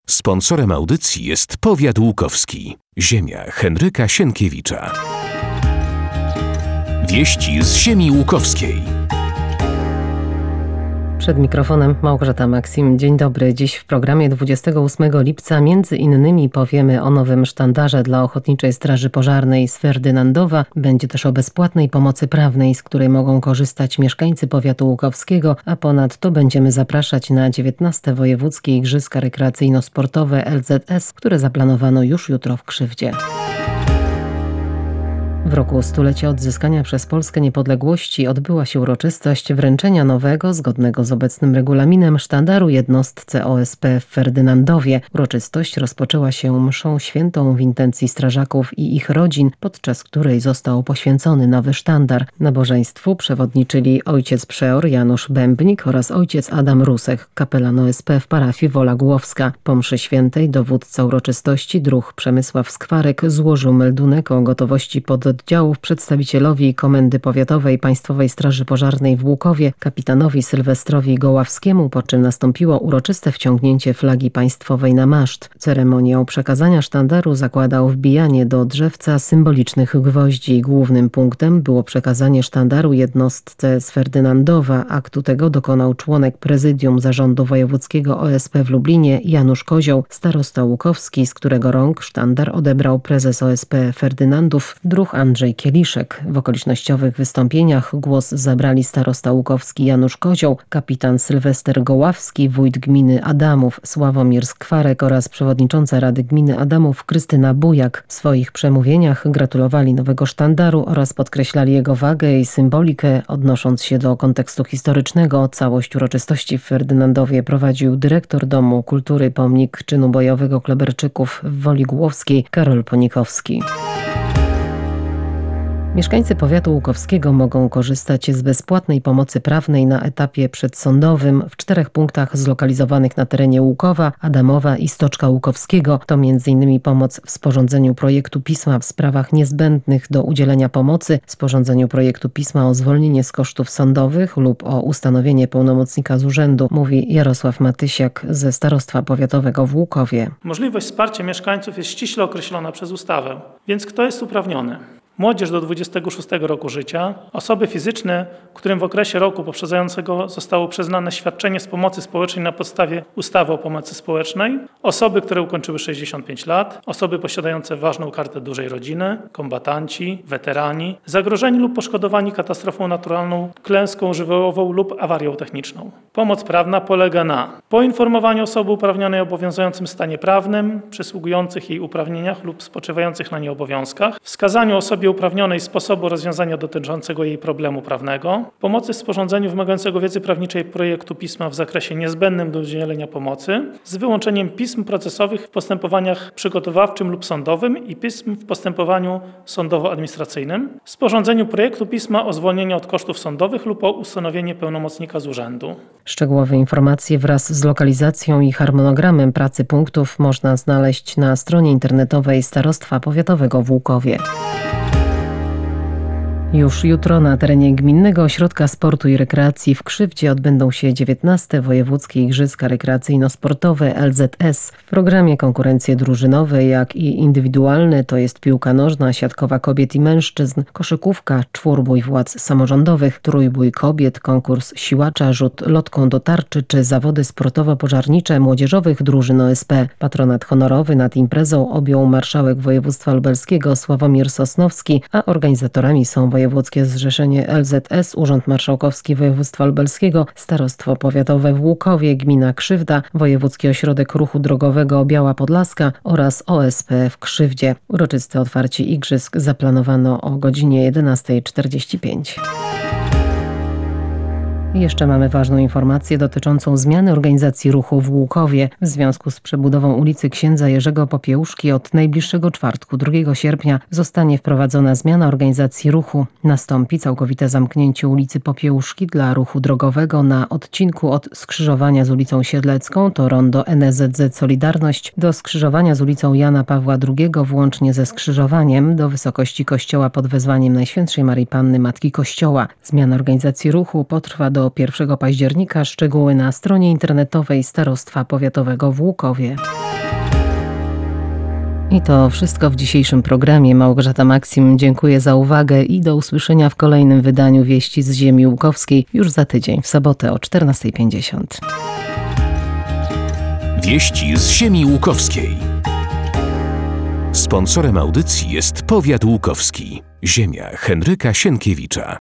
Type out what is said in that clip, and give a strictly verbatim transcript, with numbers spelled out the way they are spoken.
Sponsorem audycji jest Powiat Łukowski. Ziemia Henryka Sienkiewicza. Wieści z ziemi łukowskiej. Przed mikrofonem Małgorzata Maksim. Dzień dobry. Dziś w programie dwudziestego ósmego lipca między innymi powiemy o nowym sztandarze dla Ochotniczej Straży Pożarnej z Ferdynandowa. Będzie też o bezpłatnej pomocy prawnej, z której mogą korzystać mieszkańcy powiatu łukowskiego, a ponadto będziemy zapraszać na dziewiętnaste Wojewódzkie Igrzyska Rekreacyjno-Sportowe L Z S, które zaplanowano już jutro w Krzywdzie. W roku stulecia odzyskania przez Polskę niepodległości odbyła się uroczystość wręczenia nowego, zgodnego z obecnym regulaminem, sztandaru jednostce O S P w Ferdynandowie. Uroczystość rozpoczęła się mszą świętą w intencji strażaków i ich rodzin, podczas której został poświęcony nowy sztandar. Nabożeństwu przewodniczyli ojciec przeor Janusz Bębnik oraz ojciec Adam Rusek, kapelan O S P w parafii Wola Głowska. Po mszy świętej dowódca uroczystości druh Przemysław Skwarek złożył meldunek o gotowości pod oddziałów przedstawicielowi Komendy Powiatowej Państwowej Straży Pożarnej w Łukowie, kapitanowi Sylwestrowi Goławskiemu, po czym nastąpiło uroczyste wciągnięcie flagi państwowej na maszt. Ceremonię przekazania sztandaru zakładał wbijanie do drzewca symbolicznych gwoździ. Głównym punktem było przekazanie sztandaru jednostce z Ferdynandowa. Aktu tego dokonał członek prezydium zarządu wojewódzkiego O S P w Lublinie Janusz Kozioł, starosta łukowski, z którego rąk sztandar odebrał prezes O S P Ferdynandów, druh Andrzej Kieliszek. W okolicznościowych wystąpieniach głos zabrali starosta łukowski Janusz Kozioł, kapitan Sylwester Goławski, wójt gminy Adamów Sławomir Skwarek oraz przewodnicząca Rady Gminy Adamów Krystyna Bujak. W swoich przemówieniach gratulowali nowego sztandaru oraz podkreślali jego wagę i symbolikę, odnosząc się do kontekstu historycznego. Całość uroczystości w Ferdynandowie prowadził dyrektor Domu Kultury Pomnik Czynu Bojowego Kleberczyków w Woli Głowskiej Karol Ponikowski. Mieszkańcy powiatu łukowskiego mogą korzystać z bezpłatnej pomocy prawnej na etapie przedsądowym w czterech punktach zlokalizowanych na terenie Łukowa, Adamowa i Stoczka Łukowskiego. To między innymi pomoc w sporządzeniu projektu pisma w sprawach niezbędnych do udzielenia pomocy, sporządzeniu projektu pisma o zwolnienie z kosztów sądowych lub o ustanowienie pełnomocnika z urzędu, mówi Jarosław Matysiak ze Starostwa Powiatowego w Łukowie. Możliwość wsparcia mieszkańców jest ściśle określona przez ustawę, więc kto jest uprawniony? Młodzież do dwudziestego szóstego roku życia, osoby fizyczne, którym w okresie roku poprzedzającego zostało przyznane świadczenie z pomocy społecznej na podstawie ustawy o pomocy społecznej, osoby, które ukończyły sześćdziesiąt pięć lat, osoby posiadające ważną kartę dużej rodziny, kombatanci, weterani, zagrożeni lub poszkodowani katastrofą naturalną, klęską żywiołową lub awarią techniczną. Pomoc prawna polega na poinformowaniu osoby uprawnionej o obowiązującym stanie prawnym, przysługujących jej uprawnieniach lub spoczywających na nie obowiązkach, wskazaniu osobie uprawnionej sposobu rozwiązania dotyczącego jej problemu prawnego, pomocy w sporządzeniu wymagającego wiedzy prawniczej projektu pisma w zakresie niezbędnym do udzielenia pomocy, z wyłączeniem pism procesowych w postępowaniach przygotowawczym lub sądowym i pism w postępowaniu sądowo-administracyjnym, sporządzeniu projektu pisma o zwolnienie od kosztów sądowych lub o ustanowienie pełnomocnika z urzędu. Szczegółowe informacje wraz z lokalizacją i harmonogramem pracy punktów można znaleźć na stronie internetowej Starostwa Powiatowego w Łukowie. Już jutro na terenie Gminnego Ośrodka Sportu i Rekreacji w Krzywdzie odbędą się dziewiętnaste Wojewódzkie Igrzyska Rekreacyjno-Sportowe L Z S. W programie konkurencje drużynowe, jak i indywidualne, to jest piłka nożna, siatkowa kobiet i mężczyzn, koszykówka, czwórbój władz samorządowych, trójbój kobiet, konkurs siłacza, rzut lotką do tarczy czy zawody sportowo-pożarnicze młodzieżowych drużyn O S P. Patronat honorowy nad imprezą objął marszałek województwa lubelskiego Sławomir Sosnowski, a organizatorami są Wojewódzkie Zrzeszenie L Z S, Urząd Marszałkowski Województwa Lubelskiego, Starostwo Powiatowe w Łukowie, Gmina Krzywda, Wojewódzki Ośrodek Ruchu Drogowego Biała Podlaska oraz O S P w Krzywdzie. Uroczyste otwarcie igrzysk zaplanowano o godzinie jedenasta czterdzieści pięć. I jeszcze mamy ważną informację dotyczącą zmiany organizacji ruchu w Łukowie. W związku z przebudową ulicy Księdza Jerzego Popiełuszki od najbliższego czwartku, drugiego sierpnia, zostanie wprowadzona zmiana organizacji ruchu. Nastąpi całkowite zamknięcie ulicy Popiełuszki dla ruchu drogowego na odcinku od skrzyżowania z ulicą Siedlecką, to rondo N S Z Z Solidarność, do skrzyżowania z ulicą Jana Pawła drugiego, włącznie ze skrzyżowaniem do wysokości kościoła pod wezwaniem Najświętszej Maryi Panny Matki Kościoła. Zmiana organizacji ruchu potrwa do do pierwszego października. Szczegóły na stronie internetowej Starostwa Powiatowego w Łukowie. I to wszystko w dzisiejszym programie. Małgorzata Maksim, dziękuję za uwagę i do usłyszenia w kolejnym wydaniu Wieści z Ziemi Łukowskiej już za tydzień, w sobotę o czternasta pięćdziesiąt. Wieści z Ziemi Łukowskiej. Sponsorem audycji jest Powiat Łukowski. Ziemia Henryka Sienkiewicza.